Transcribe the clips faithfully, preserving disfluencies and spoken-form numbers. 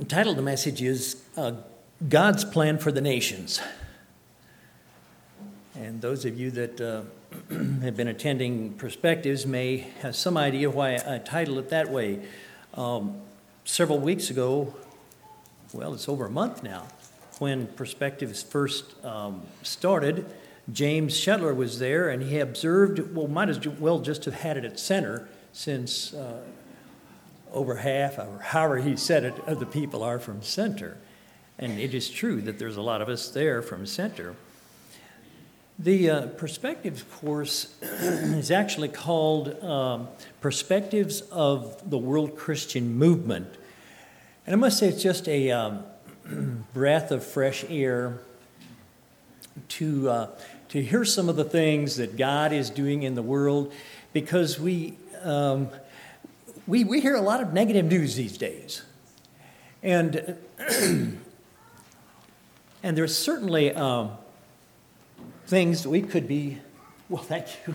The title of the message is uh, God's Plan for the Nations. And those of you that uh, have been attending Perspectives may have some idea why I titled it that way. Um, several weeks ago, well, it's over a month now, when Perspectives first um, started, James Shetler was there, and he observed, well, might as well just have had it at center, since uh, over half, or however he said it, of the people are from center. And it is true that there's a lot of us there from center. The uh, Perspectives course is actually called um, Perspectives of the World Christian Movement. And I must say it's just a um, breath of fresh air to uh, to hear some of the things that God is doing in the world, because we um, we we hear a lot of negative news these days, and and there's certainly um, things that we could be. Well, thank you.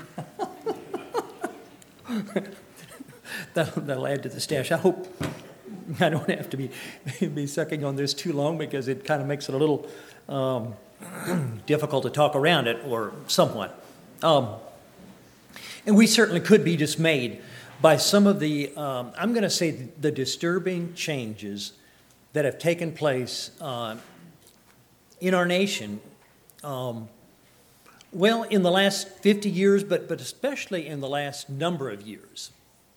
that'll, that'll add to the stash. I hope I don't have to be be sucking on this too long, because it kind of makes it a little um, difficult to talk around it, or somewhat. Um, and we certainly could be dismayed by some of the, um, I'm going to say, the disturbing changes that have taken place uh, in our nation. Um, well, in the last fifty years, but but especially in the last number of years.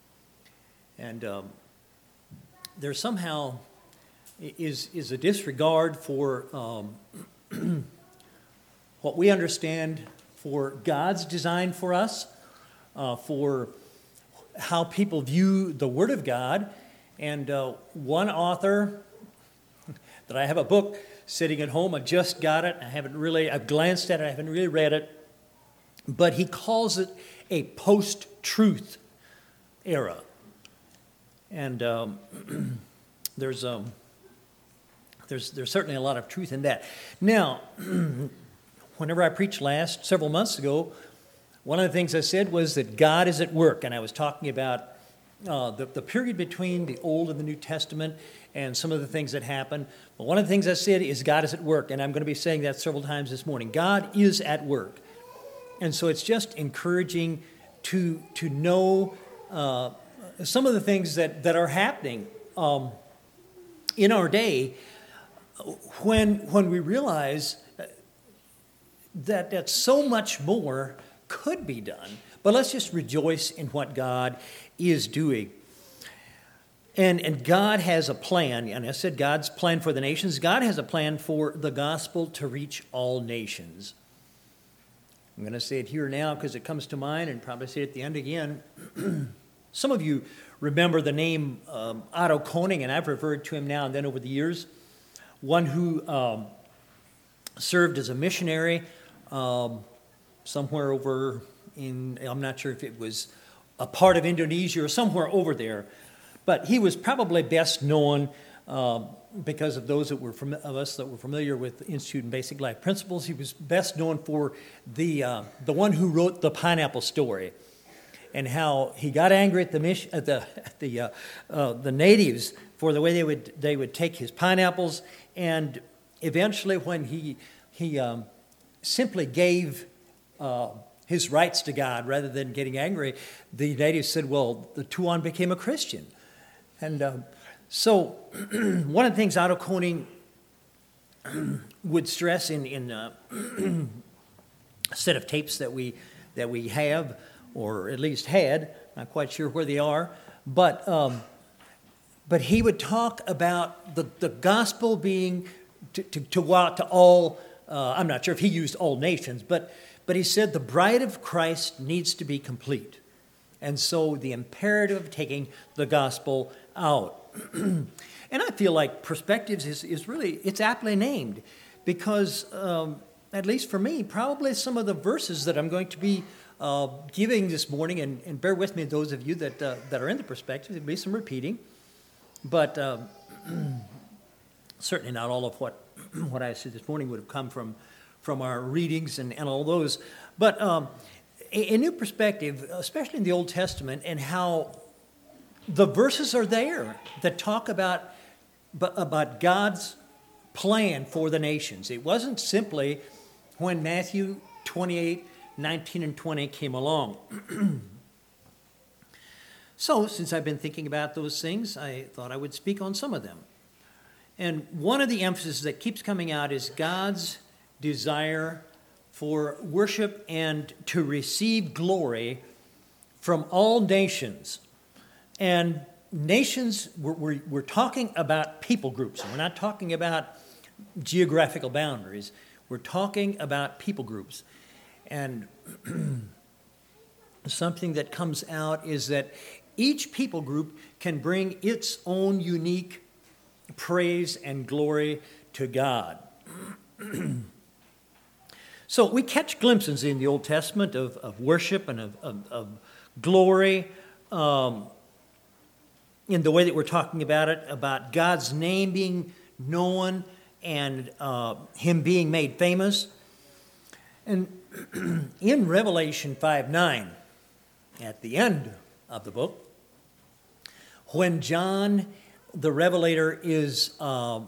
And um, there somehow is is a disregard for um, what we understand for God's design for us, uh, for how people view the Word of God. And uh, one author that I have a book sitting at home, I just got it, I haven't really, I've glanced at it, I haven't really read it, but he calls it a post-truth era. And um, there's um, there's there's certainly a lot of truth in that. Now, whenever I preached last, several months ago, one of the things I said was that God is at work, and I was talking about uh, the, the period between the Old and the New Testament and some of the things that happened. But one of the things I said is God is at work, and I'm going to be saying that several times this morning. God is at work. And so it's just encouraging to, to know uh, some of the things that, that are happening um, in our day when, when we realize that, that so much more could be done. But let's just rejoice in what God is doing. And, and God has a plan, and I said God's plan for the nations. God has a plan for the gospel to reach all nations. I'm going to say it here now because it comes to mind, and probably say it at the end again. Some of you remember the name um, Otto Koning, and I've referred to him now and then over the years. One who um, served as a missionary um, somewhere over in, I'm not sure if it was a part of Indonesia or somewhere over there. But he was probably best known uh, because of those that were from, of us that were familiar with the Institute in Basic Life Principles. He was best known for the uh, the one who wrote the pineapple story, and how he got angry at the mission, at the at the uh, uh, the natives for the way they would they would take his pineapples, and eventually when he he um, simply gave Uh, his rights to God rather than getting angry, the natives said, well, the Tuan became a Christian. And uh, so one of the things Otto Koning would stress in, in uh, a set of tapes that we that we have, or at least had, not quite sure where they are, but um, but he would talk about the, the gospel being to, to, to go out to all, uh, I'm not sure if he used all nations, but But he said the bride of Christ needs to be complete. And so the imperative of taking the gospel out. And I feel like Perspectives is, is really, it's aptly named. Because, um, at least for me, probably some of the verses that I'm going to be uh, giving this morning, and, and bear with me, those of you that, uh, that are in the Perspectives, there'll be some repeating. But uh, certainly not all of what, what I said this morning would have come from from our readings and, and all those. But um, a, a new perspective, especially in the Old Testament, and how the verses are there that talk about but about God's plan for the nations. It wasn't simply when Matthew twenty-eight, nineteen and twenty came along. So, since I've been thinking about those things, I thought I would speak on some of them. And one of the emphases that keeps coming out is God's desire for worship and to receive glory from all nations. And nations, we're, we're, we're talking about people groups. We're not talking about geographical boundaries. We're talking about people groups. And something that comes out is that each people group can bring its own unique praise and glory to God. So we catch glimpses in the Old Testament of, of worship and of, of, of glory um, in the way that we're talking about it, about God's name being known and uh, Him being made famous. And in Revelation five nine, at the end of the book, when John the Revelator is, uh,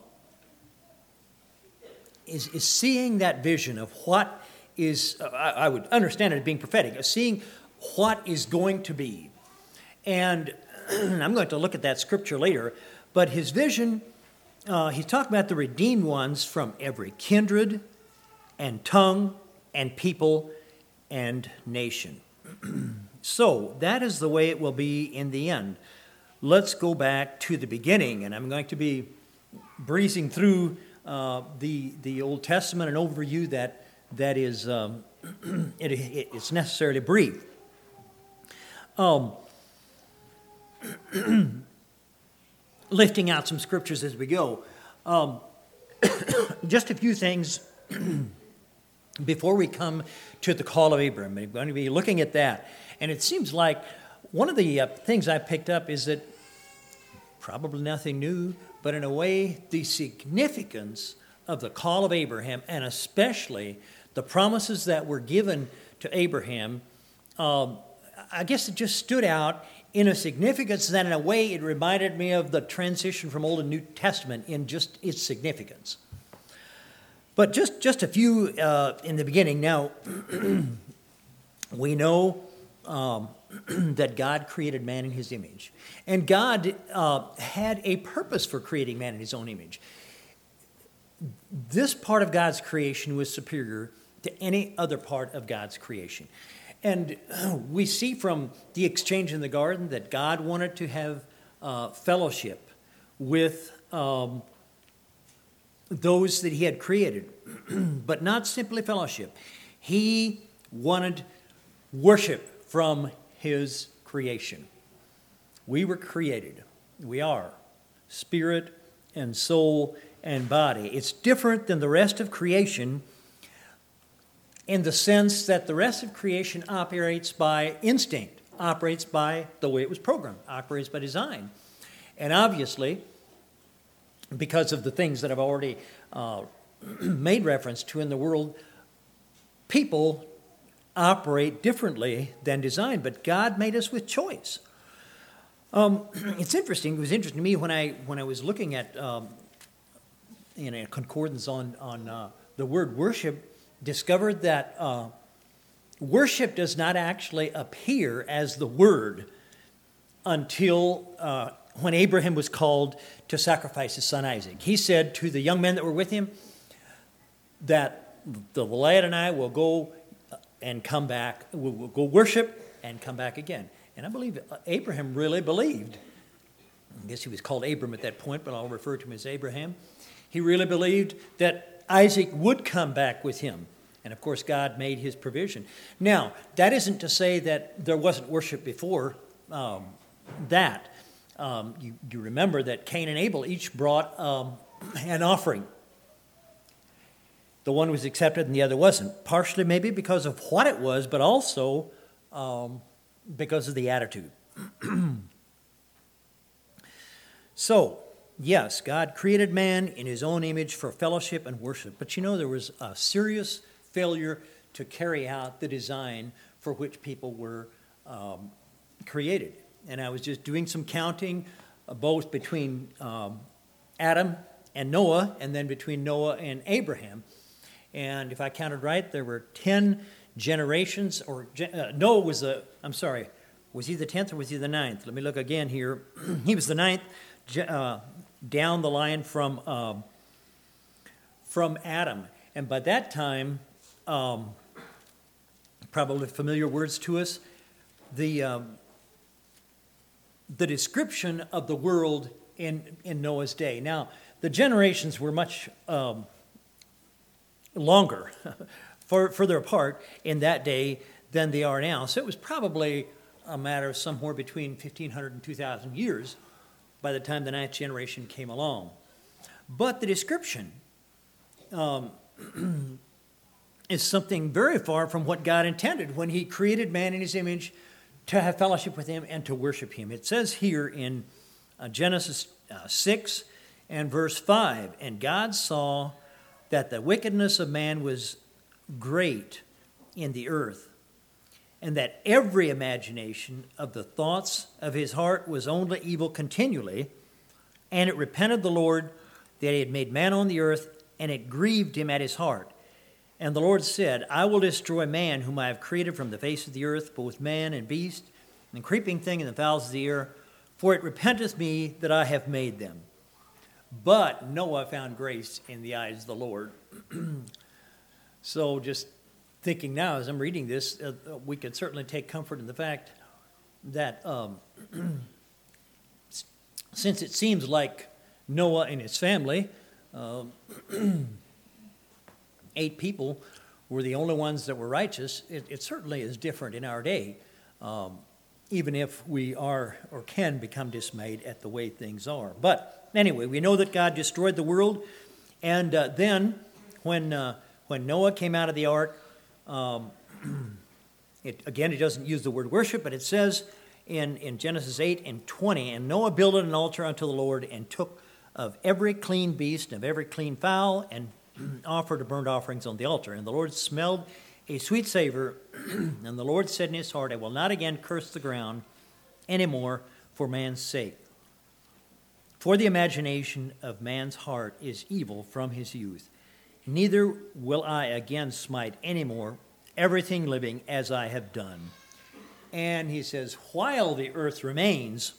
is, is seeing that vision of what is, uh, I, I would understand it being prophetic, of seeing what is going to be. And I'm going to look at that scripture later, but his vision, uh, he's talking about the redeemed ones from every kindred and tongue and people and nation. So that is the way it will be in the end. Let's go back to the beginning, and I'm going to be breezing through uh, the the Old Testament, an overview that that is um, it, it, it's necessarily brief. Um, lifting out some scriptures as we go. Um, just a few things before we come to the call of Abraham. We're going to be looking at that, and it seems like one of the uh, things I picked up is that probably nothing new, but in a way, the significance of the call of Abraham, and especially the promises that were given to Abraham, um, I guess it just stood out in a significance that in a way it reminded me of the transition from Old and New Testament in just its significance. But just, just a few uh, in the beginning. Now, we know um, that God created man in his image. And God uh, had a purpose for creating man in his own image. This part of God's creation was superior to any other part of God's creation. And we see from the exchange in the garden that God wanted to have uh, fellowship with um, those that he had created, but not simply fellowship. He wanted worship from his creation. We were created. We are spirit and soul and body. It's different than the rest of creation in the sense that the rest of creation operates by instinct, operates by the way it was programmed, operates by design. And obviously, because of the things that I've already uh, made reference to in the world, people operate differently than design, but God made us with choice. Um, it's interesting. It was interesting to me when I when I was looking at um, in a concordance on on uh, the word worship, discovered that uh, worship does not actually appear as the word until uh, when Abraham was called to sacrifice his son Isaac. He said to the young men that were with him that the lad and I will go and come back, we'll, we'll go worship and come back again. And I believe Abraham really believed. I guess he was called Abram at that point, but I'll refer to him as Abraham. He really believed that Isaac would come back with him. And of course, God made his provision. Now, that isn't to say that there wasn't worship before um, that. Um, you, you remember that Cain and Abel each brought um, an offering. The one was accepted and the other wasn't. Partially maybe because of what it was, but also um, because of the attitude. So, yes, God created man in his own image for fellowship and worship. But you know, there was a serious failure to carry out the design for which people were um, created. And I was just doing some counting, uh, both between um, Adam and Noah, and then between Noah and Abraham. And if I counted right, there were ten generations, or uh, Noah was the, I'm sorry, was he the tenth or was he the ninth? Let me look again here. He was the ninth uh, down the line from, uh, from Adam. And by that time, um, probably familiar words to us, the, um, the description of the world in, in Noah's day. Now, the generations were much um, longer, far, further apart in that day than they are now. So it was probably a matter of somewhere between fifteen hundred and two thousand years by the time the ninth generation came along. But the description um, is something very far from what God intended when he created man in his image to have fellowship with him and to worship him. It says here in uh, Genesis uh, six and verse five, "And God saw that the wickedness of man was great in the earth, and that every imagination of the thoughts of his heart was only evil continually. And it repented the Lord that he had made man on the earth, and it grieved him at his heart. And the Lord said, I will destroy man whom I have created from the face of the earth, both man and beast, and creeping thing and the fowls of the air, for it repenteth me that I have made them. But Noah found grace in the eyes of the Lord." So just thinking now as I'm reading this, uh, we could certainly take comfort in the fact that um, since it seems like Noah and his family, uh, eight people, were the only ones that were righteous, it, it certainly is different in our day, um, even if we are or can become dismayed at the way things are. But anyway, we know that God destroyed the world, and uh, then when uh, when Noah came out of the ark, um, it, again, it doesn't use the word worship, but it says in, in Genesis eight and twenty, "And Noah builded an altar unto the Lord, and took of every clean beast and of every clean fowl, and offered burnt offerings on the altar. And the Lord smelled a sweet savor, and the Lord said in his heart, I will not again curse the ground any more for man's sake. For the imagination of man's heart is evil from his youth. Neither will I again smite any more everything living as I have done." And he says, while the earth remains,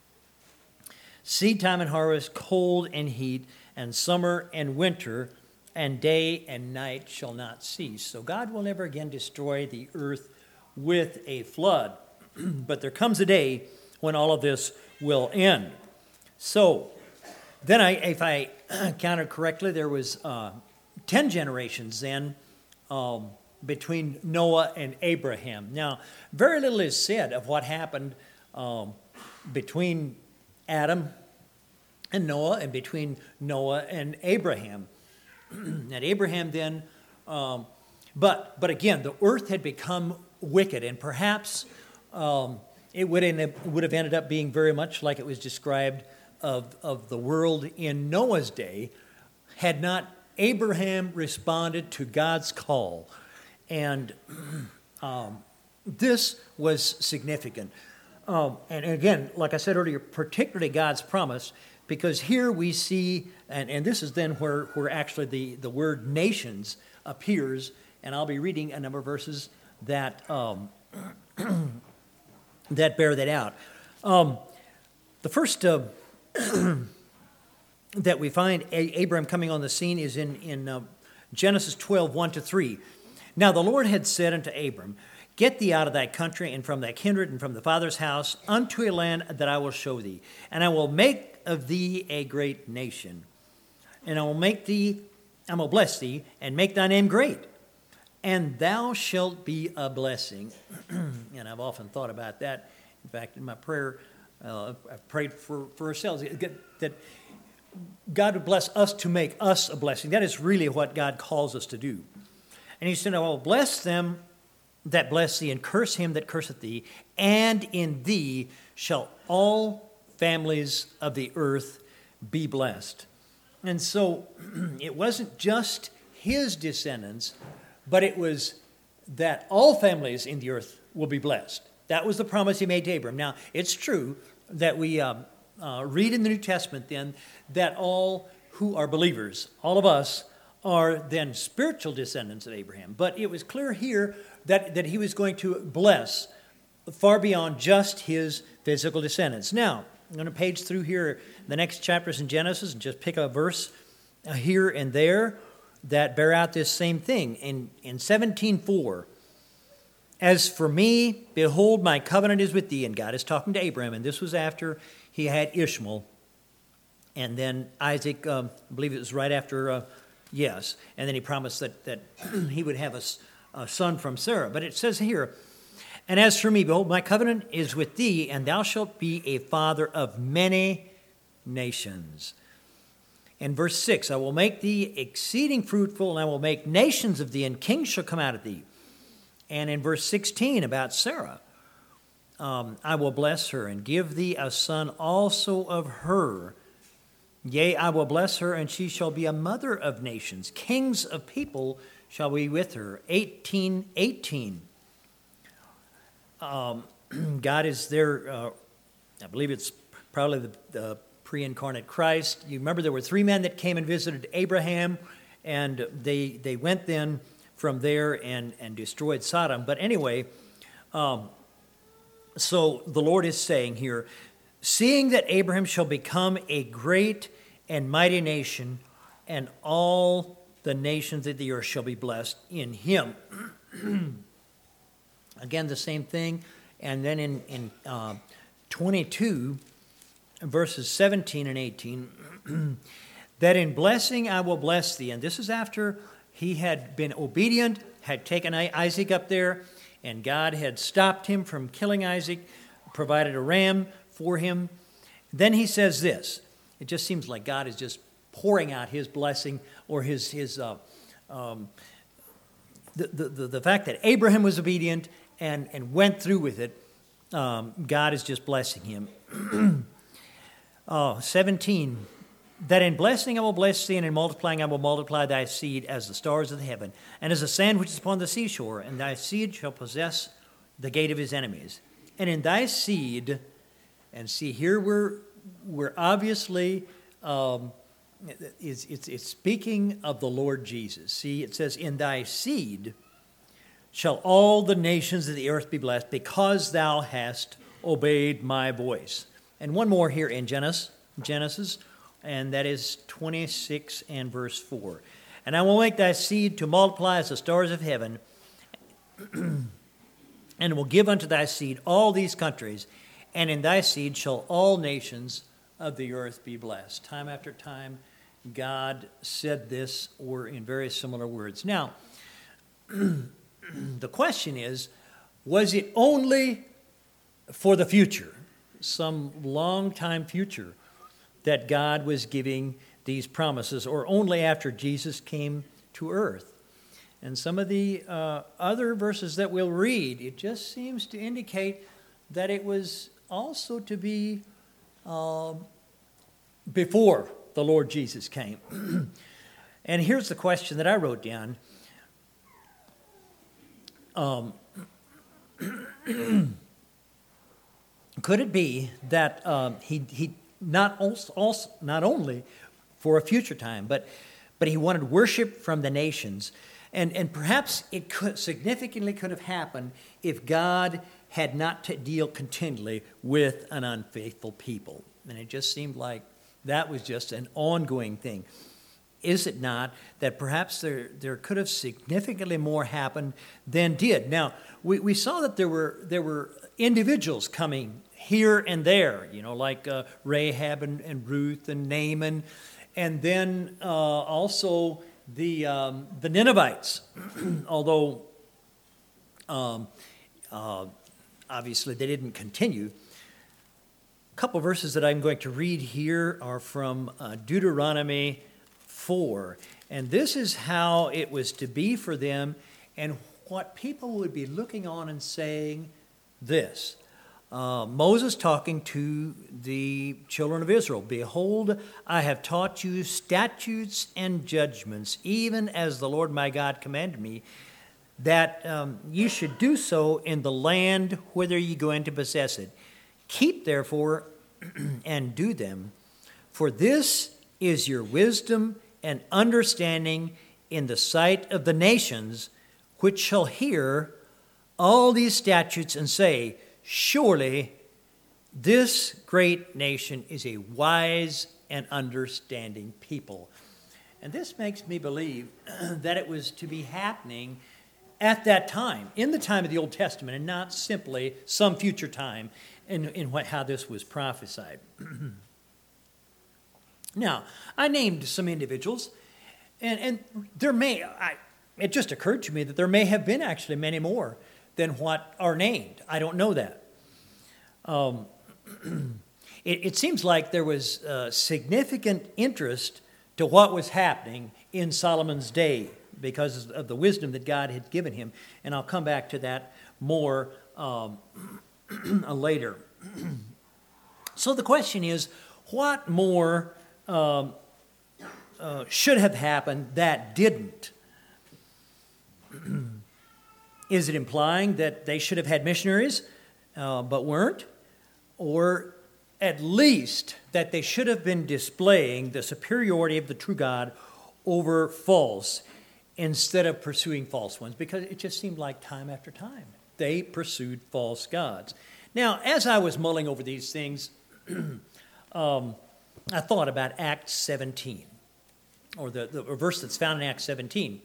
seed time and harvest, cold and heat, and summer and winter, and day and night shall not cease. So God will never again destroy the earth with a flood. But there comes a day when all of this will end. So then, I, if I counted correctly, there was uh, ten generations then um, between Noah and Abraham. Now, very little is said of what happened um, between Adam and Noah and between Noah and Abraham. And Abraham then, um, but but again, the earth had become wicked, and perhaps um, it would end up, would have ended up being very much like it was described of, of the world in Noah's day, had not Abraham responded to God's call. And um, this was significant. Um, and again, like I said earlier, particularly God's promise, because here we see, and, and this is then where, where actually the, the word nations appears, and I'll be reading a number of verses that um, that bear that out. Um, the first uh, that we find a- Abraham coming on the scene is in, in uh, Genesis twelve, one to three. Now the Lord had said unto Abram, Get thee out of thy country and from thy kindred and from the father's house unto a land that I will show thee, and I will make of thee a great nation, and I will make thee, I will bless thee, and make thy name great, and thou shalt be a blessing. And I've often thought about that. In fact, in my prayer, uh, I've prayed for, for ourselves, that God would bless us to make us a blessing. That is really what God calls us to do. And he said, I will bless them that bless thee, and curse him that curseth thee, and in thee shall all families of the earth be blessed. And so it wasn't just his descendants, but it was that all families in the earth will be blessed. That was the promise he made to Abram. Now, it's true that we um, uh, read in the New Testament then that all who are believers, all of us, are then spiritual descendants of Abraham. But it was clear here that, that he was going to bless far beyond just his physical descendants. Now, I'm going to page through here the next chapters in Genesis and just pick a verse here and there that bear out this same thing. In, in seventeen four, as for me, behold, my covenant is with thee. And God is talking to Abraham, and this was after he had Ishmael. And then Isaac, um, I believe it was right after, uh, yes. And then he promised that, that he would have a, a son from Sarah. But it says here, and as for me, behold, my covenant is with thee, and thou shalt be a father of many nations. In verse six, I will make thee exceeding fruitful, and I will make nations of thee, and kings shall come out of thee. And in verse sixteen about Sarah, um, I will bless her and give thee a son also of her. Yea, I will bless her, and she shall be a mother of nations. Kings of people shall be with her. eighteen eighteen. Um, God is there, uh, I believe it's probably the, the pre-incarnate Christ. You remember there were three men that came and visited Abraham, and they they went then from there and, and destroyed Sodom. But anyway, um, so the Lord is saying here, seeing that Abraham shall become a great and mighty nation, and all the nations of the earth shall be blessed in him. Again, the same thing. And then in, in uh, twenty-two, verses seventeen and eighteen, that in blessing I will bless thee. And this is after he had been obedient, had taken Isaac up there, and God had stopped him from killing Isaac, provided a ram for him. Then he says this. It just seems like God is just pouring out his blessing, or his, his uh, um, the, the, the fact that Abraham was obedient and, and went through with it. Um, God is just blessing him. uh, seventeen, that in blessing I will bless thee, and in multiplying I will multiply thy seed as the stars of the heaven, and as the sand which is upon the seashore, and thy seed shall possess the gate of his enemies. And in thy seed, and see here we're, we're obviously, um, it's, it's, it's speaking of the Lord Jesus. See, it says, in thy seed shall all the nations of the earth be blessed, because thou hast obeyed my voice. And one more here in Genesis, Genesis, and that is twenty-six and verse four. And I will make thy seed to multiply as the stars of heaven, and will give unto thy seed all these countries, and in thy seed shall all nations of the earth be blessed. Time after time, God said this, or in very similar words. Now, the question is, was it only for the future, some long time future, that God was giving these promises, or only after Jesus came to earth? And some of the uh, other verses that we'll read, it just seems to indicate that it was also to be uh, before the Lord Jesus came. And here's the question that I wrote down. Um, could it be that um, he he not also, also not only for a future time, but but he wanted worship from the nations, and and perhaps it could significantly could have happened if God had not to deal continually with an unfaithful people, and it just seemed like that was just an ongoing thing. Is it not that perhaps there, there could have significantly more happened than did? Now, we, we saw that there were there were individuals coming here and there, you know, like uh, Rahab and, and Ruth and Naaman, and then uh, also the um, the Ninevites, although um, uh, obviously they didn't continue. A couple of verses that I'm going to read here are from uh, Deuteronomy four, and this is how it was to be for them, and what people would be looking on and saying this. Uh, Moses talking to the children of Israel, behold, I have taught you statutes and judgments, even as the Lord my God commanded me, that um, you should do so in the land whither ye go in to possess it. Keep therefore and do them. For this is your wisdom and understanding in the sight of the nations, which shall hear all these statutes and say, surely this great nation is a wise and understanding people. And this makes me believe that it was to be happening at that time, in the time of the Old Testament, and not simply some future time in, in what, how this was prophesied. Now, I named some individuals, and, and there may, I, it just occurred to me that there may have been actually many more than what are named. I don't know that. Um, it, it seems like there was uh, significant interest to what was happening in Solomon's day because of the wisdom that God had given him. And I'll come back to that more um, later. So the question is, what more um, uh, should have happened that didn't? Is it implying that they should have had missionaries uh, but weren't? Or at least that they should have been displaying the superiority of the true God over false instead of pursuing false ones? Because it just seemed like time after time they pursued false gods. Now, as I was mulling over these things, um, I thought about Acts seventeen, or the, the verse that's found in Acts seventeen.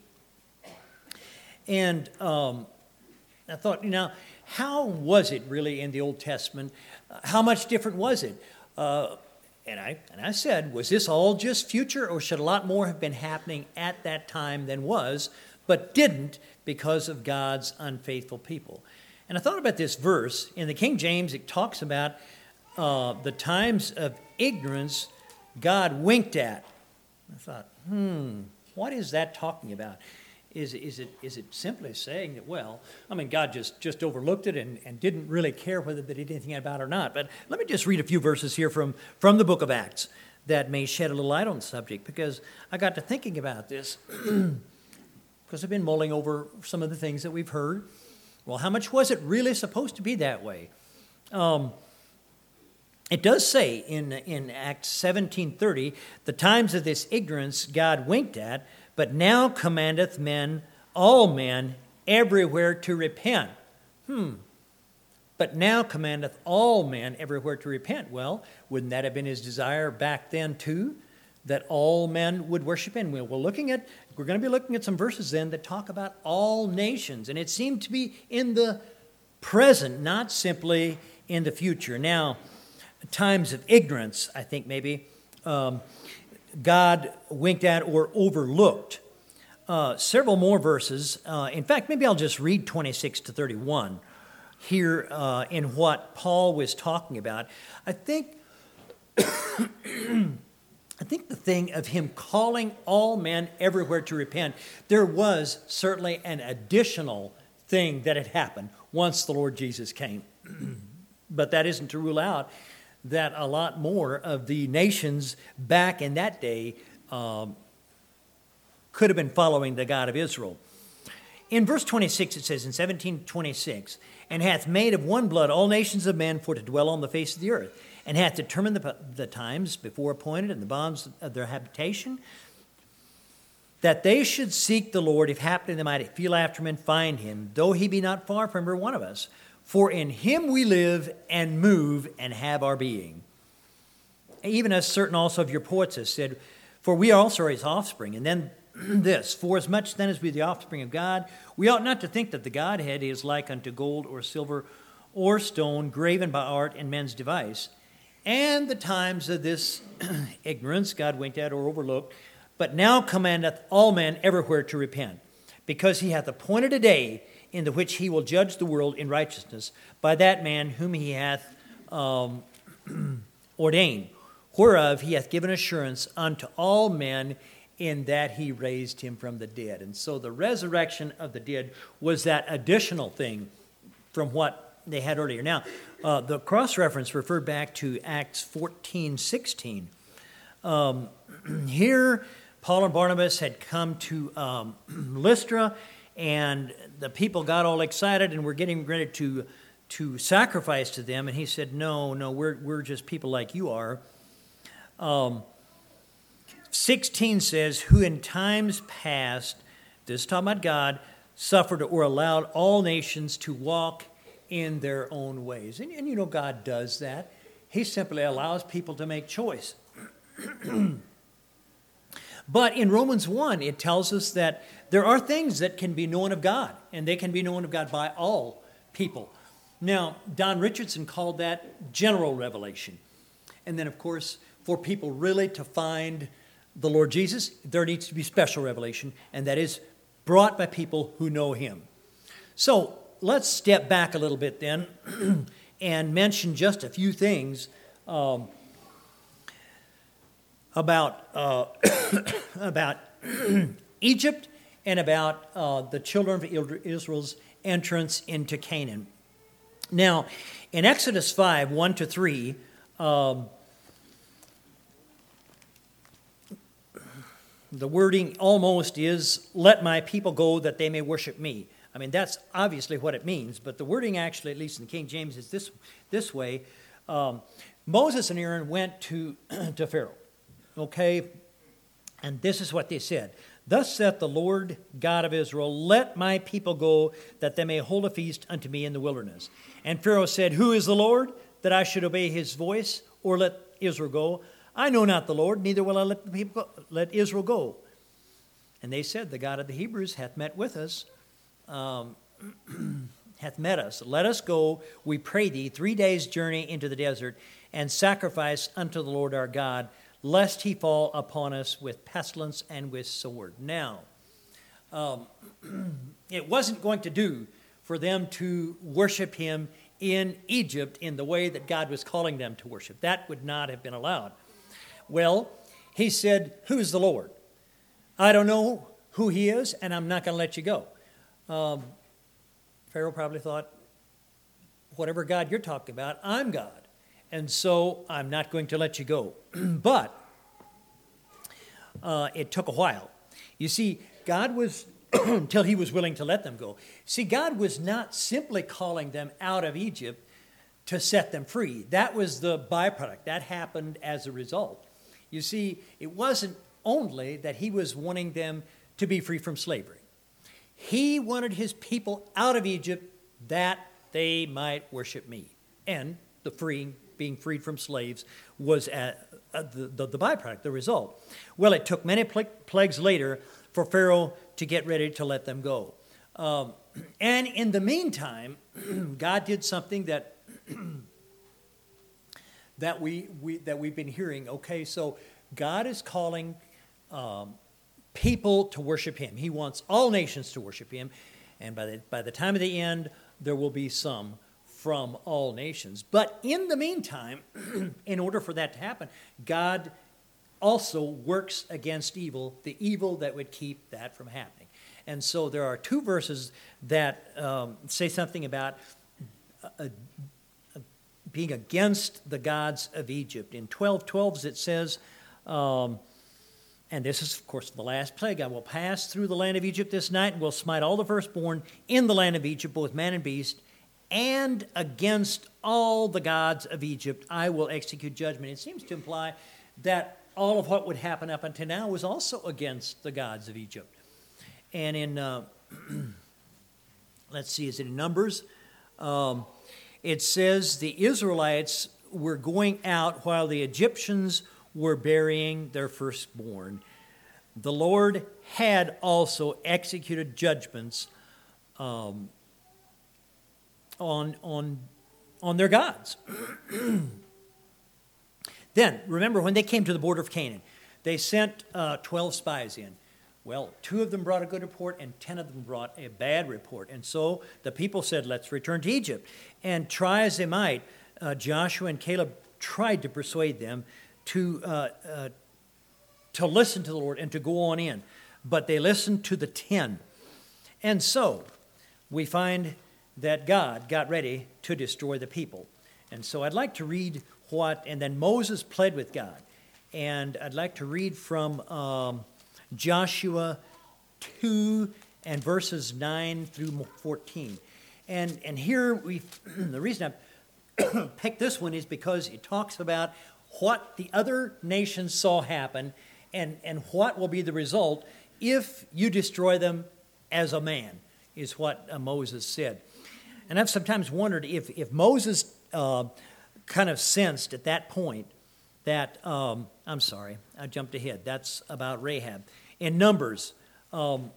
And um, I thought, you know, how was it really in the Old Testament? How much different was it? Uh, and I and I said, was this all just future, or should a lot more have been happening at that time than was, but didn't because of God's unfaithful people? And I thought about this verse. In the King James, it talks about uh, the times of ignorance God winked at. I thought, hmm, what is that talking about? Is, is, it, is it simply saying that, well, I mean, God just, just overlooked it and, and didn't really care whether they did anything about it or not? But let me just read a few verses here from, from the book of Acts that may shed a little light on the subject, because I got to thinking about this because I've been mulling over some of the things that we've heard. Well, how much was it really supposed to be that way? Um, it does say in, in Acts seventeen thirty, the times of this ignorance God winked at, but now commandeth men, all men, everywhere to repent. Hmm. But now commandeth all men everywhere to repent. Well, wouldn't that have been his desire back then too? That all men would worship him? We're looking at, we're going to be looking at some verses then that talk about all nations. And it seemed to be in the present, not simply in the future. Now, times of ignorance, I think maybe, um, God winked at or overlooked. Uh, several more verses. Uh, in fact, maybe I'll just read twenty-six to thirty-one here uh, in what Paul was talking about. I think, I think the thing of him calling all men everywhere to repent, there was certainly an additional thing that had happened once the Lord Jesus came. But that isn't to rule out that a lot more of the nations back in that day um, could have been following the God of Israel. In verse twenty-six, it says, in seventeen twenty-six, and hath made of one blood all nations of men for to dwell on the face of the earth, and hath determined the, the times before appointed and the bonds of their habitation, that they should seek the Lord, if haply they might feel after him and find him, though he be not far from every one of us. For in him we live and move and have our being. Even as certain also of your poets have said, for we also are his offspring. And then this, for as much then as we are the offspring of God, we ought not to think that the Godhead is like unto gold or silver or stone, graven by art and men's device. And the times of this ignorance God winked at or overlooked, but now commandeth all men everywhere to repent, because he hath appointed a day in the which he will judge the world in righteousness by that man whom he hath um, ordained, whereof he hath given assurance unto all men, in that he raised him from the dead. And so the resurrection of the dead was that additional thing from what they had earlier. Now, uh, the cross-reference referred back to Acts fourteen sixteen. Um, here, Paul and Barnabas had come to um, Lystra, and the people got all excited and were getting ready to, to sacrifice to them, and he said, no, no, we're, we're just people like you are. Um, sixteen says, who in times past, this is talking about God, suffered or allowed all nations to walk in their own ways. And, and you know God does that. He simply allows people to make choice. But in Romans one, it tells us that there are things that can be known of God, and they can be known of God by all people. Now, Don Richardson called that general revelation. And then, of course, for people really to find the Lord Jesus, there needs to be special revelation, and that is brought by people who know him. So let's step back a little bit then and mention just a few things um, about uh, about Egypt and about uh, the children of Israel's entrance into Canaan. Now, in Exodus five, one to three, um, the wording almost is, let my people go that they may worship me. I mean, that's obviously what it means, but the wording actually, at least in King James, is this this way. Um, Moses and Aaron went to, to Pharaoh, okay? And this is what they said. Thus saith the Lord God of Israel, let my people go, that they may hold a feast unto me in the wilderness. And Pharaoh said, who is the Lord, that I should obey his voice, or let Israel go? I know not the Lord, neither will I let the people go, let Israel go. And they said, the God of the Hebrews hath met with us, um, hath met us. Let us go, we pray thee, three days' journey into the desert, and sacrifice unto the Lord our God, lest he fall upon us with pestilence and with sword. Now, um, it wasn't going to do for them to worship him in Egypt in the way that God was calling them to worship. That would not have been allowed. Well, he said, who is the Lord? I don't know who he is, and I'm not going to let you go. Um, Pharaoh probably thought, whatever God you're talking about, I'm God. And so I'm not going to let you go. But uh, it took a while. You see, God was, until he was willing to let them go. See, God was not simply calling them out of Egypt to set them free. That was the byproduct. That happened as a result. You see, it wasn't only that he was wanting them to be free from slavery. He wanted his people out of Egypt that they might worship me. And the freeing, being freed from slaves was a, a, the, the, the byproduct, the result. Well, it took many pl- plagues later for Pharaoh to get ready to let them go. Um, and in the meantime, God did something that that we, we that we've been hearing. Okay, so God is calling um, people to worship him. He wants all nations to worship him, and by the by the time of the end, there will be some from all nations. But in the meantime, in order for that to happen, God also works against evil, the evil that would keep that from happening. And so there are two verses that um, say something about uh, uh, being against the gods of Egypt. In twelve twelve it says, um, and this is, of course, the last plague, I will pass through the land of Egypt this night and will smite all the firstborn in the land of Egypt, both man and beast, and against all the gods of Egypt I will execute judgment. It seems to imply that all of what would happen up until now was also against the gods of Egypt. And in, uh, let's see, is it in Numbers? Um, it says the Israelites were going out while the Egyptians were burying their firstborn. The Lord had also executed judgments um, on, on, on their gods. Then, remember, when they came to the border of Canaan, they sent uh, twelve spies in. Well, two of them brought a good report, and ten of them brought a bad report. And so the people said, let's return to Egypt. And try as they might, uh, Joshua and Caleb tried to persuade them to, uh, uh, to listen to the Lord and to go on in. But they listened to the ten. And so we find that God got ready to destroy the people. And so I'd like to read what, and then Moses pled with God. And I'd like to read from um, Joshua two and verses nine through fourteen. And and here we, the reason I picked this one is because it talks about what the other nations saw happen and, and what will be the result if you destroy them as a man, is what uh, Moses said. And I've sometimes wondered if, if Moses uh, kind of sensed at that point that, um, I'm sorry, I jumped ahead. That's about Rahab. In Numbers, um,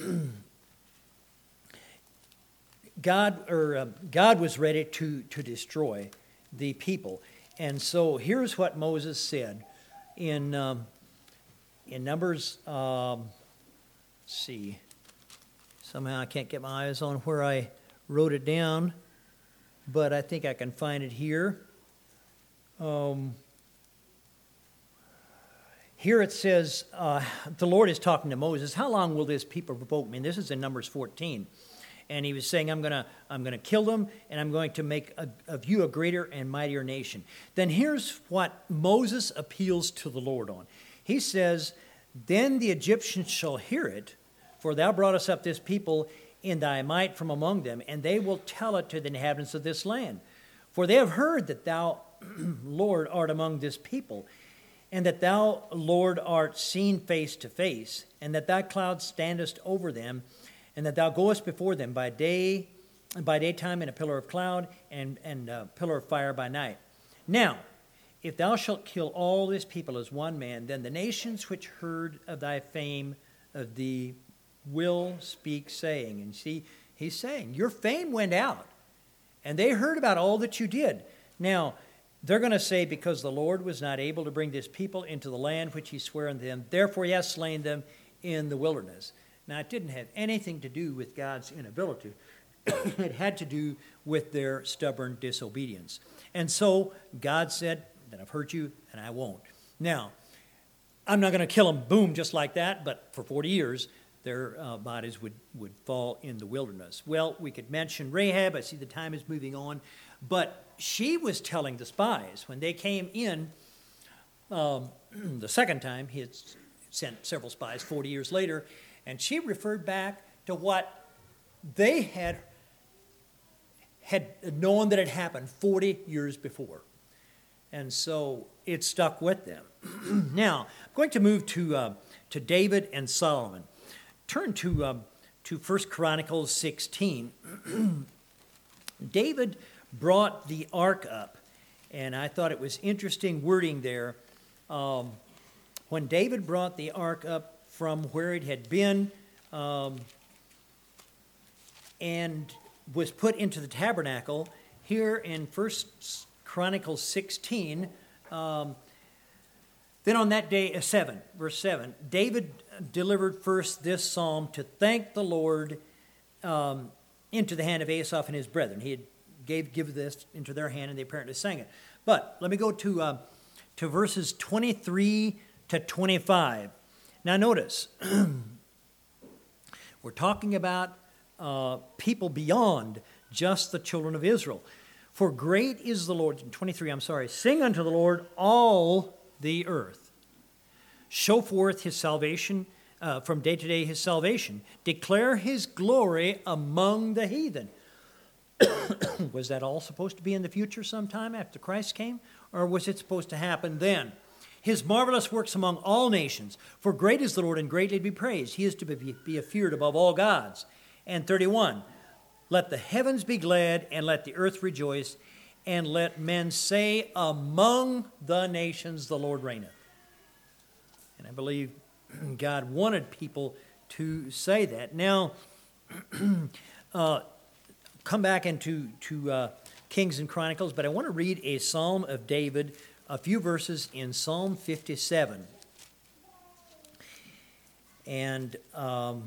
God or uh, God was ready to, to destroy the people. And so here's what Moses said in um, in Numbers. Um, let's see. Somehow I can't get my eyes on where I wrote it down, but I think I can find it here. Um, here it says, uh, the Lord is talking to Moses. How long will this people provoke me? And this is in Numbers fourteen. And he was saying, I'm going to I'm going to kill them, and I'm going to make a, of you a greater and mightier nation. Then here's what Moses appeals to the Lord on. He says, then the Egyptians shall hear it, for thou broughtest up this people in thy might from among them, and they will tell it to the inhabitants of this land. For they have heard that thou, Lord, art among this people, and that thou, Lord, art seen face to face, and that thy cloud standest over them, and that thou goest before them by day, by daytime in a pillar of cloud, and, and a pillar of fire by night. Now, if thou shalt kill all this people as one man, then the nations which heard of thy fame of thee will speak, saying, and see, he's saying, your fame went out, and they heard about all that you did. Now, they're going to say, because the Lord was not able to bring this people into the land which he sware unto them, therefore he hath slain them in the wilderness. Now, it didn't have anything to do with God's inability. It had to do with their stubborn disobedience. And so God said, that I've heard you, and I won't. Now, I'm not going to kill them, boom, just like that, but for forty years, their uh, bodies would, would fall in the wilderness. Well, we could mention Rahab. I see the time is moving on. But she was telling the spies, when they came in um, the second time, he had sent several spies forty years later, and she referred back to what they had, had known that had happened forty years before. And so it stuck with them. Now, I'm going to move to uh, to David and Solomon. Turn to, um, to First Chronicles sixteen. David brought the ark up, and I thought it was interesting wording there. Um, when David brought the ark up from where it had been um, and was put into the tabernacle, here in First Chronicles sixteen, um, then on that day, uh, seven, verse seven, David delivered first this psalm to thank the Lord um, into the hand of Asaph and his brethren. He had gave give this into their hand, and they apparently sang it. But let me go to uh, to verses twenty-three to twenty-five. Now notice, we're talking about uh, people beyond just the children of Israel. For great is the Lord, twenty-three, I'm sorry, sing unto the Lord all the earth. Show forth his salvation, uh, from day to day his salvation. Declare his glory among the heathen. Was that all supposed to be in the future sometime after Christ came? Or was it supposed to happen then? His marvelous works among all nations. For great is the Lord and greatly to be praised. He is to be, be feared above all gods. And thirty-one, let the heavens be glad and let the earth rejoice, and let men say among the nations the Lord reigneth. And I believe God wanted people to say that. Now, uh, come back into to uh, Kings and Chronicles, but I want to read a Psalm of David, a few verses in Psalm fifty-seven. And um,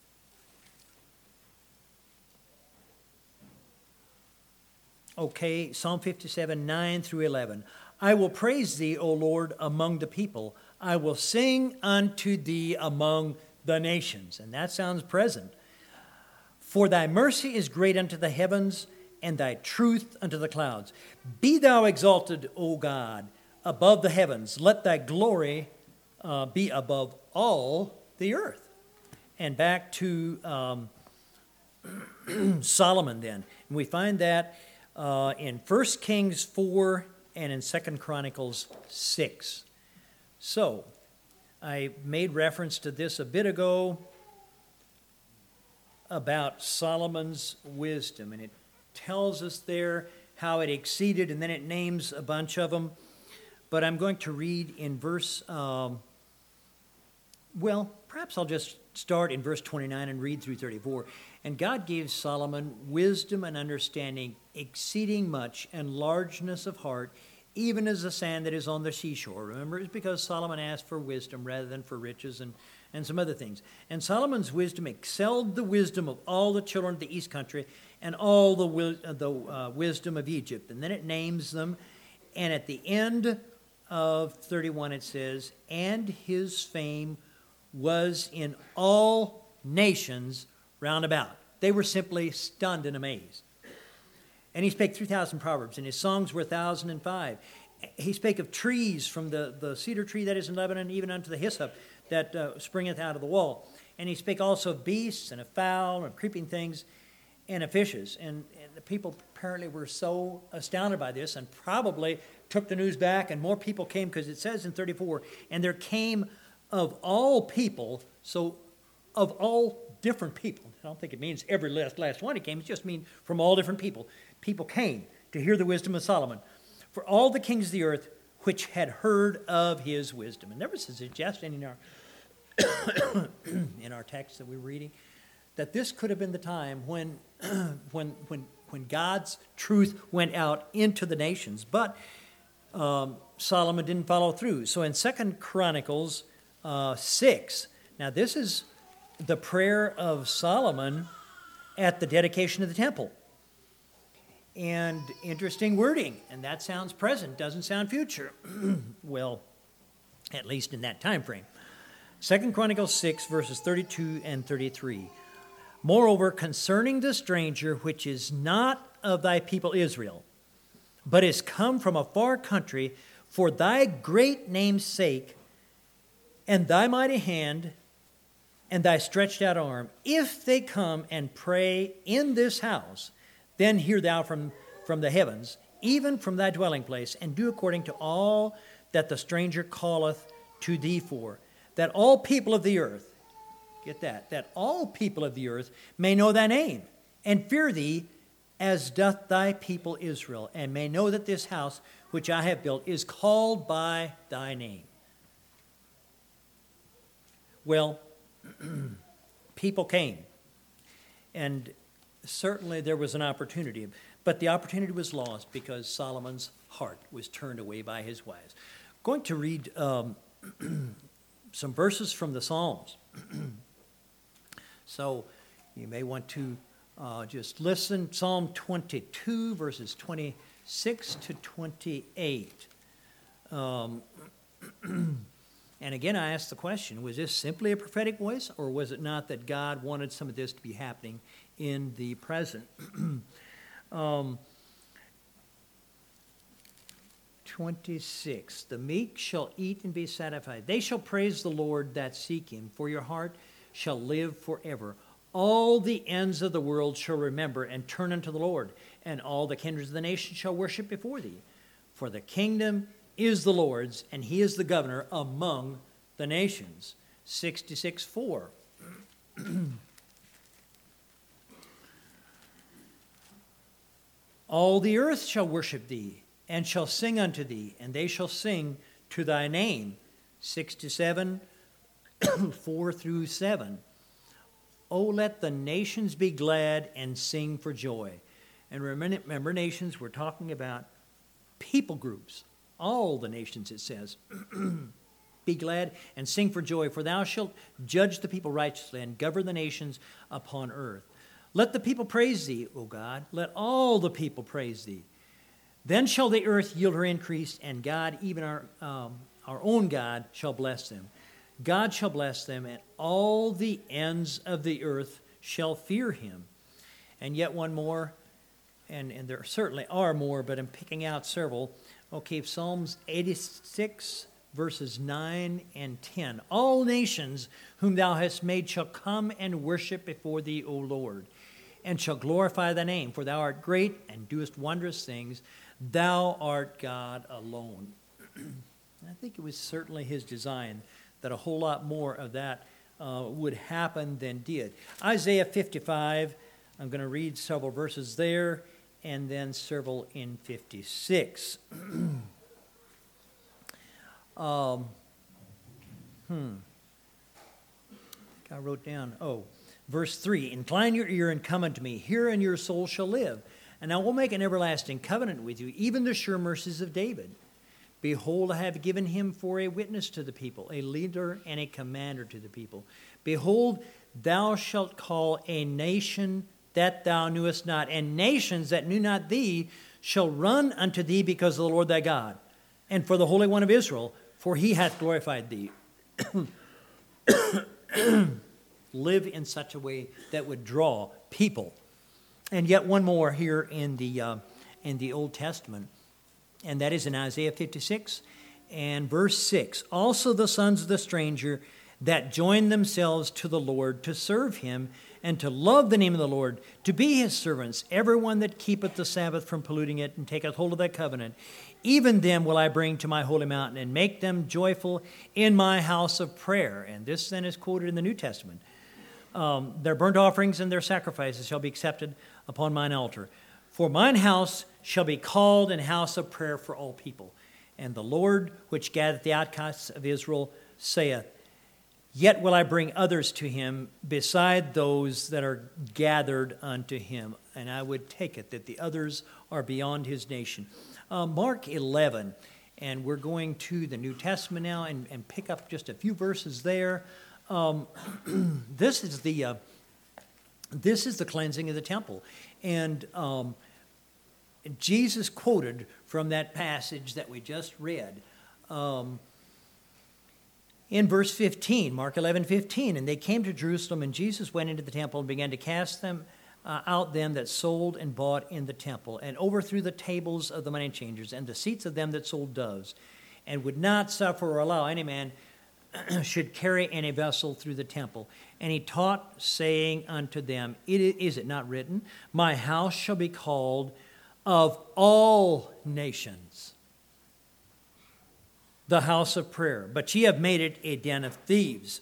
okay, Psalm fifty-seven, nine through eleven. I will praise thee, O Lord, among the people. I will sing unto thee among the nations. And that sounds present. For thy mercy is great unto the heavens, and thy truth unto the clouds. Be thou exalted, O God, above the heavens. Let thy glory uh, be above all the earth. And back to um, Solomon then. And we find that uh, in First Kings four and in Second Chronicles six. So, I made reference to this a bit ago about Solomon's wisdom, and it tells us there how it exceeded, and then it names a bunch of them. But I'm going to read in verse, um, well, perhaps I'll just start in verse twenty-nine and read through thirty-four. And God gave Solomon wisdom and understanding, exceeding much, and largeness of heart, even as the sand that is on the seashore. Remember, it's because Solomon asked for wisdom rather than for riches and, and some other things. And Solomon's wisdom excelled the wisdom of all the children of the east country and all the, wi- the uh, wisdom of Egypt. And then it names them. And at the end of thirty-one it says, and his fame was in all nations round about. They were simply stunned and amazed. And he spake three thousand proverbs, and his songs were a thousand and five. He spake of trees, from the, the cedar tree that is in Lebanon, even unto the hyssop that uh, springeth out of the wall. And he spake also of beasts, and of fowl, and of creeping things, and of fishes. And, and the people apparently were so astounded by this, and probably took the news back, and more people came, because it says in thirty-four, and there came of all people, so of all different people. I don't think it means every last, last one that came. It just means from all different people. People came to hear the wisdom of Solomon. For all the kings of the earth which had heard of his wisdom. And there was a suggestion in our in our text that we were reading that this could have been the time when when when when God's truth went out into the nations. But um, Solomon didn't follow through. So in Second Chronicles uh, six, now this is the prayer of Solomon at the dedication of the temple. And interesting wording, and that sounds present, doesn't sound future. Well, at least in that time frame. Second Chronicles six, verses thirty-two and thirty-three. Moreover, concerning the stranger which is not of thy people Israel, but is come from a far country, for thy great name's sake, and thy mighty hand, and thy stretched out arm, if they come and pray in this house, then hear thou from, from the heavens, even from thy dwelling place, and do according to all that the stranger calleth to thee for, that all people of the earth, get that, that all people of the earth may know thy name, and fear thee, as doth thy people Israel, and may know that this house which I have built is called by thy name. Well, people came, and certainly there was an opportunity, but the opportunity was lost because Solomon's heart was turned away by his wives. I'm going to read um, some verses from the Psalms. So you may want to uh, just listen. Psalm twenty-two, verses twenty-six to twenty-eight. Um, and again, I ask the question, was this simply a prophetic voice, or was it not that God wanted some of this to be happening in the present? um, twenty-six, the meek shall eat and be satisfied. They shall praise the Lord that seek him, for your heart shall live forever. All the ends of the world shall remember and turn unto the Lord, and all the kindreds of the nations shall worship before thee. For the kingdom is the Lord's, and he is the governor among the nations. sixty-six four. All the earth shall worship thee, and shall sing unto thee, and they shall sing to thy name. sixty-seven, four through seven. Oh, let the nations be glad and sing for joy. And remember, remember nations, we're talking about people groups. All the nations, it says. Be glad and sing for joy, for thou shalt judge the people righteously and govern the nations upon earth. Let the people praise thee, O God. Let all the people praise thee. Then shall the earth yield her increase, and God, even our, um, our own God, shall bless them. God shall bless them, and all the ends of the earth shall fear him. And yet one more, and, and there certainly are more, but I'm picking out several. Okay, Psalms eighty-six, verses nine and ten. All nations whom thou hast made shall come and worship before thee, O Lord. and shall glorify thy name, for thou art great and doest wondrous things. Thou art God alone. I think it was certainly his design that a whole lot more of that uh, would happen than did. Isaiah fifty-five, I'm going to read several verses there, and then several in fifty-six. um, hmm. I think I wrote down, oh, verse three, incline your ear and come unto me. Hear, and your soul shall live. And I will make an everlasting covenant with you, even the sure mercies of David. Behold, I have given him for a witness to the people, a leader and a commander to the people. Behold, thou shalt call a nation that thou knewest not, and nations that knew not thee shall run unto thee because of the Lord thy God, and for the Holy One of Israel, for he hath glorified thee. Live in such a way that would draw people. And yet one more here in the uh, in the Old Testament, and that is in Isaiah fifty-six and verse six. Also the sons of the stranger that join themselves to the Lord to serve him and to love the name of the Lord, to be his servants, everyone that keepeth the Sabbath from polluting it and taketh hold of that covenant, even them will I bring to my holy mountain and make them joyful in my house of prayer. And this then is quoted in the New Testament. Um, their burnt offerings and their sacrifices shall be accepted upon mine altar. For mine house shall be called an house of prayer for all people. And the Lord, which gathereth the outcasts of Israel, saith, yet will I bring others to him beside those that are gathered unto him. And I would take it that the others are beyond his nation. Uh, Mark eleven, and we're going to the New Testament now and, and pick up just a few verses there. Um, this is the uh, this is the cleansing of the temple, and um, Jesus quoted from that passage that we just read um, in verse fifteen, Mark eleven fifteen. And they came to Jerusalem, and Jesus went into the temple and began to cast them uh, out them that sold and bought in the temple, and overthrew the tables of the money changers and the seats of them that sold doves, and would not suffer or allow any man should carry any vessel through the temple. And he taught, saying unto them, it is it not written, my house shall be called of all nations the house of prayer, but ye have made it a den of thieves.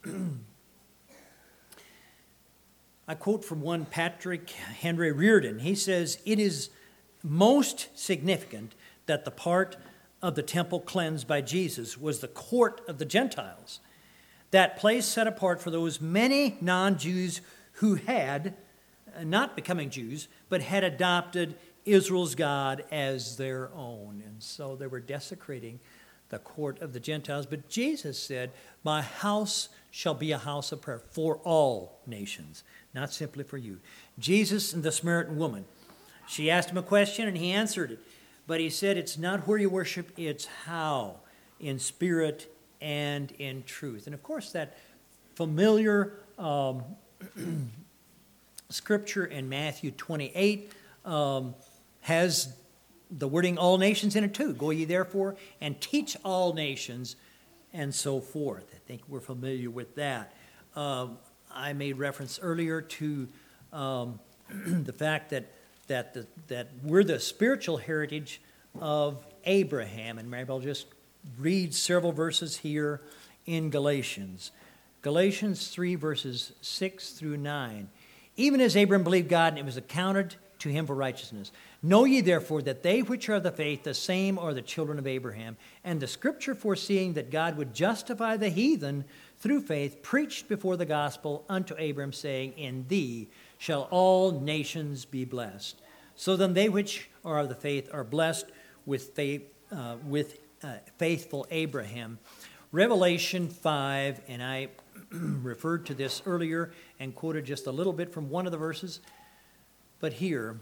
I quote from one Patrick Henry Reardon. He says, it is most significant that the part of the temple cleansed by Jesus was the court of the Gentiles, that place set apart for those many non-Jews who had, not becoming Jews, but had adopted Israel's God as their own. And so they were desecrating the court of the Gentiles. But Jesus said, my house shall be a house of prayer for all nations, not simply for you. Jesus and the Samaritan woman, she asked him a question and he answered it. But he said, it's not where you worship, it's how, in spirit and in truth. And of course, that familiar um, scripture in Matthew twenty-eight um, has the wording all nations in it too. Go ye therefore and teach all nations, and so forth. I think we're familiar with that. Uh, I made reference earlier to um, the fact that that the, that we're the spiritual heritage of Abraham. And maybe I'll just read several verses here in Galatians. Galatians three, verses six through nine. Even as Abraham believed God, and it was accounted to him for righteousness. Know ye therefore that they which are of the faith, the same are the children of Abraham. And the scripture foreseeing that God would justify the heathen through faith, preached before the gospel unto Abraham, saying, in thee shall all nations be blessed. So then they which are of the faith are blessed with faith, uh, with uh, faithful Abraham. Revelation five, and I referred to this earlier and quoted just a little bit from one of the verses, but here,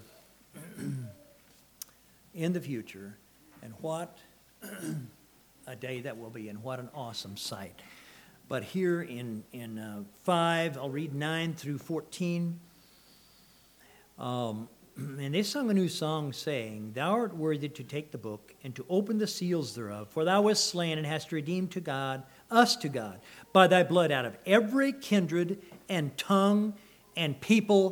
in the future, and what a day that will be, and what an awesome sight. But here in, in uh, five, I'll read nine through fourteen. Um, and they sung a new song, saying, thou art worthy to take the book and to open the seals thereof, for thou wast slain and hast redeemed to God, us to God, by thy blood out of every kindred and tongue and people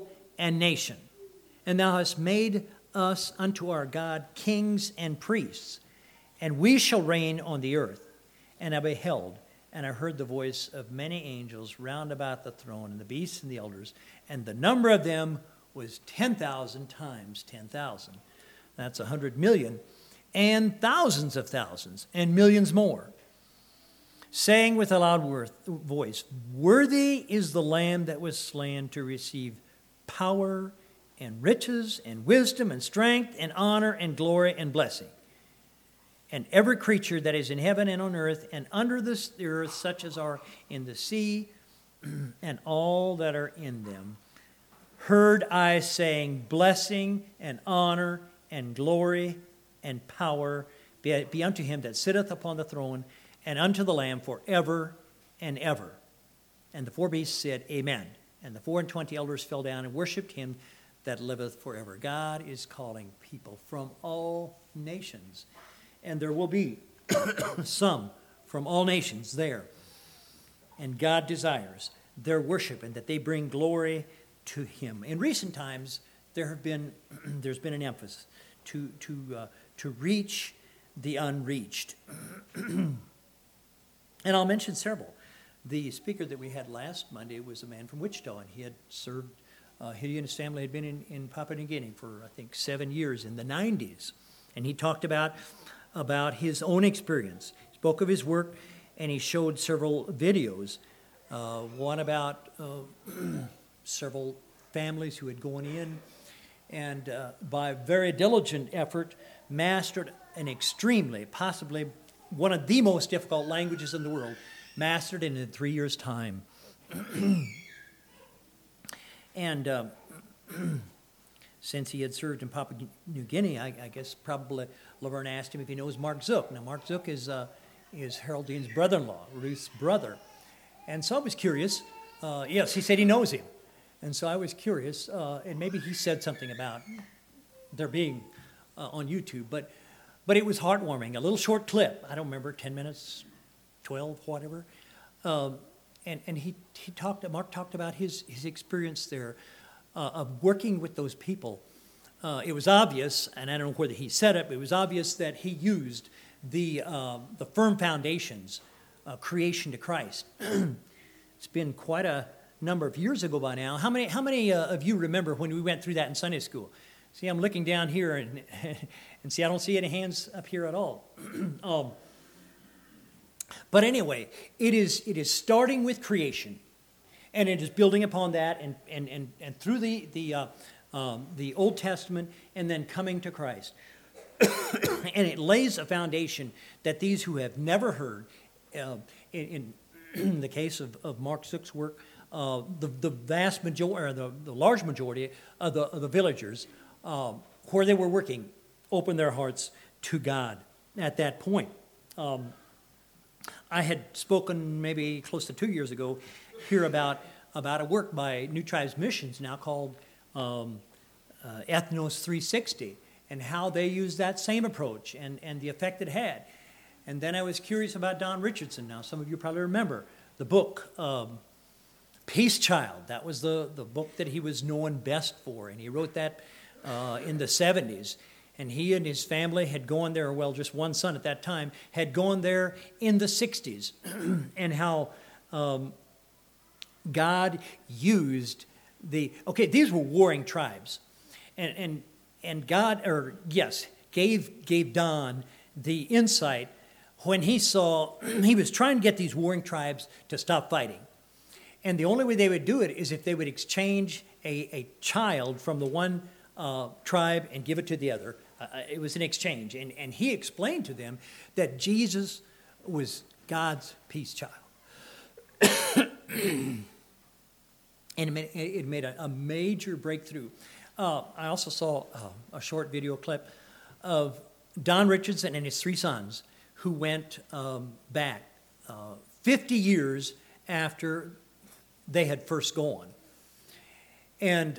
and nation. And thou hast made us unto our God kings and priests, and we shall reign on the earth. And I beheld, and I heard the voice of many angels round about the throne, and the beasts and the elders, and the number of them was ten thousand times ten thousand. That's a hundred million, and thousands of thousands, and millions more, saying with a loud voice, Worthy is the Lamb that was slain to receive power and riches and wisdom and strength and honor and glory and blessing. And every creature that is in heaven and on earth and under the earth, such as are in the sea, and all that are in them, heard I saying, Blessing and honor and glory and power be, be unto him that sitteth upon the throne and unto the Lamb forever and ever. And the four beasts said, Amen. And the four and twenty elders fell down and worshipped him that liveth forever. God is calling people from all nations. And there will be some from all nations there. And God desires their worship and that they bring glory to him. In recent times, there have been there's been an emphasis to to uh, to reach the unreached. And I'll mention several. The speaker that we had last Monday was a man from Wichita, and he had served. Uh, he and his family had been in, in Papua New Guinea for I think seven years in the nineties, and he talked about about his own experience. He spoke of his work, and he showed several videos. Uh, one about uh, several families who had gone in and uh, by very diligent effort mastered an extremely, possibly one of the most difficult languages in the world, mastered it in three years' time. And uh, since he had served in Papua New Guinea, I, I guess probably Laverne asked him if he knows Mark Zook. Now, Mark Zook is, uh, is Harold Dean's brother-in-law, Ruth's brother. And so I was curious. Uh, yes, he said he knows him. And so I was curious, uh, and maybe he said something about there being uh, on YouTube, but but it was heartwarming. A little short clip, I don't remember, ten minutes, twelve, whatever. Um, and and he, he talked, Mark talked about his, his experience there uh, of working with those people. Uh, it was obvious, and I don't know whether he said it, but it was obvious that he used the, uh, the firm foundations, uh, creation to Christ. It's been quite a number of years ago by now. How many how many uh, of you remember when we went through that in Sunday school? See, I'm looking down here, and and see, I don't see any hands up here at all. um, but anyway, it is it is starting with creation, and it is building upon that, and and and, and through the the uh, um, the Old Testament, and then coming to Christ, and it lays a foundation that these who have never heard, uh, in, in the case of, of Mark Zook's work. Uh, the, the vast majority, or the, the large majority of the, of the villagers uh, where they were working opened their hearts to God at that point. Um, I had spoken maybe close to two years ago here about, about a work by New Tribes Missions now called um, uh, Ethnos three sixty, and how they used that same approach and, and the effect it had. And then I was curious about Don Richardson. Now, some of you probably remember the book um, Peace Child. That was the, the book that he was known best for, and he wrote that uh, in the seventies. And he and his family had gone there, well, just one son at that time, had gone there in the sixties, and how um, God used the, okay, these were warring tribes, and and and God, or yes, gave gave Don the insight when he saw, he was trying to get these warring tribes to stop fighting. And the only way they would do it is if they would exchange a, a child from the one uh, tribe and give it to the other. Uh, it was an exchange. And, and he explained to them that Jesus was God's peace child. And it made, it made a, a major breakthrough. Uh, I also saw uh, a short video clip of Don Richardson and his three sons who went um, back uh, fifty years after they had first gone. And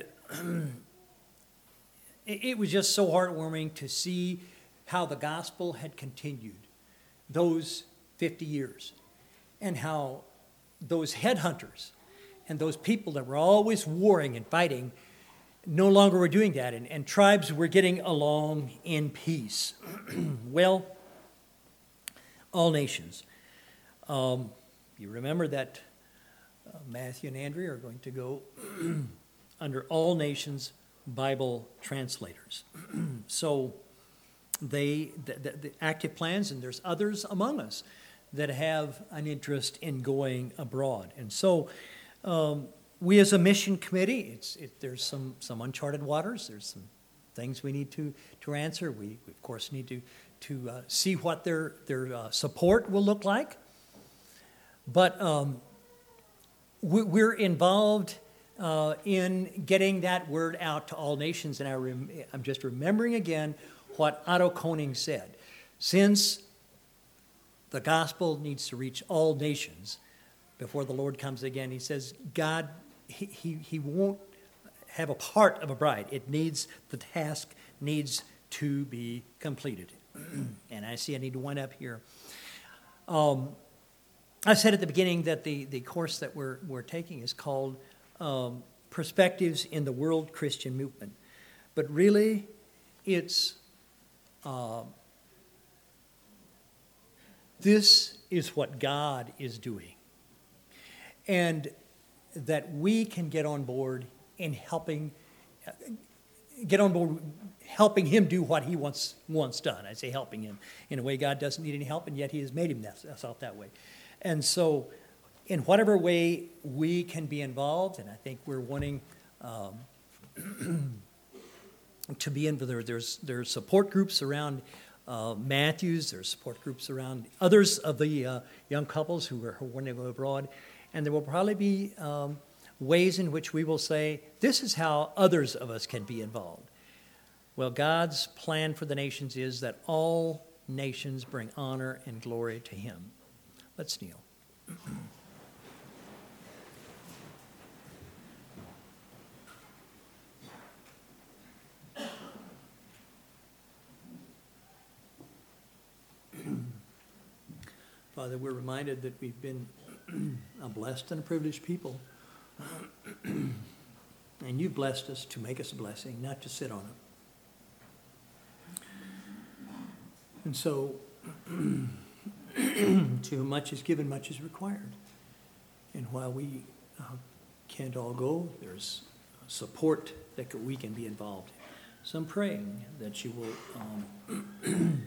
it was just so heartwarming to see how the gospel had continued those fifty years, and how those headhunters and those people that were always warring and fighting, no longer were doing that, and, and tribes were getting along in peace. Well, all nations. Um, you remember that uh, Matthew and Andrea are going to go under all nations Bible translators. So they, the, the, the active plans, and there's others among us that have an interest in going abroad. And so um, we as a mission committee, it's, it, there's some, some uncharted waters. There's some things we need to, to answer. We, we, of course, need to, to uh, see what their, their uh, support will look like. But um, we, we're involved uh, in getting that word out to all nations. And I rem- I'm just remembering again what Otto Koning said. Since the gospel needs to reach all nations before the Lord comes again, he says, God, he, he, he won't have a part of a bride. It needs, the task needs to be completed. And I see I need to wind up here. Um, I said at the beginning that the, the course that we're, we're taking is called um, Perspectives in the World Christian Movement. But really, it's uh, this is what God is doing. And that we can get on board in helping, uh, get on board helping him do what he wants wants done. I say helping him. In a way, God doesn't need any help, and yet he has made himself that way. And so in whatever way we can be involved, and I think we're wanting um, to be in, there, there's, there's support groups around uh, Matthews, there's support groups around others of the uh, young couples who are who want to go abroad, and there will probably be um, ways in which we will say, this is how others of us can be involved. Well, God's plan for the nations is that all nations bring honor and glory to him. Let's kneel. Father, we're reminded that we've been a blessed and a privileged people. And you've blessed us to make us a blessing, not to sit on it. And so, to whom much is given, much is required. And while we uh, can't all go, there's support that we can be involved in. So I'm praying that you will um,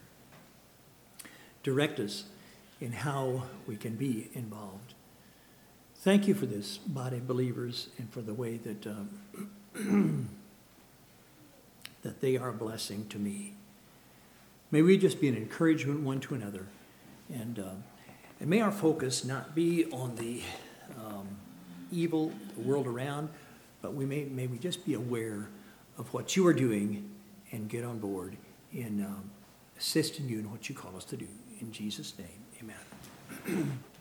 direct us in how we can be involved. Thank you for this body of believers and for the way that um, that they are a blessing to me. May we just be an encouragement one to another, and uh, and may our focus not be on the um, evil, the world around, but we may may we just be aware of what you are doing and get on board in um, assisting you in what you call us to do. In Jesus' name, amen.